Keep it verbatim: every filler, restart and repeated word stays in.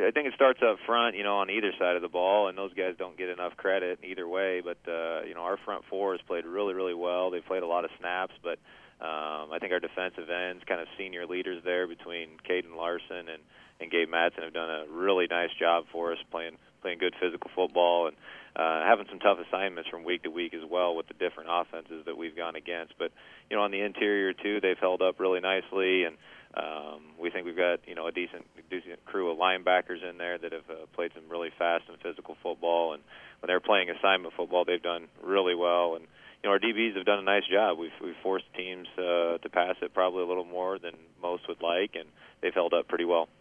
I, I think it starts up front, you know, on either side of the ball, and those guys don't get enough credit either way. But uh, you know, our front four has played really, really well. They've played a lot of snaps, but um, I think our defensive ends, kind of senior leaders there between Caden Larson and, and Gabe Madsen, have done a really nice job for us, playing playing good physical football and uh, having some tough assignments from week to week as well with the different offenses that we've gone against. But you know, on the interior too, they've held up really nicely, and um, we think we've got, you know, a decent, decent crew of linebackers in there that have uh, played some really fast and physical football. And when they're playing assignment football, they've done really well. And you know, our D Bs have done a nice job. We've we've forced teams uh, to pass it probably a little more than most would like, and they've held up pretty well.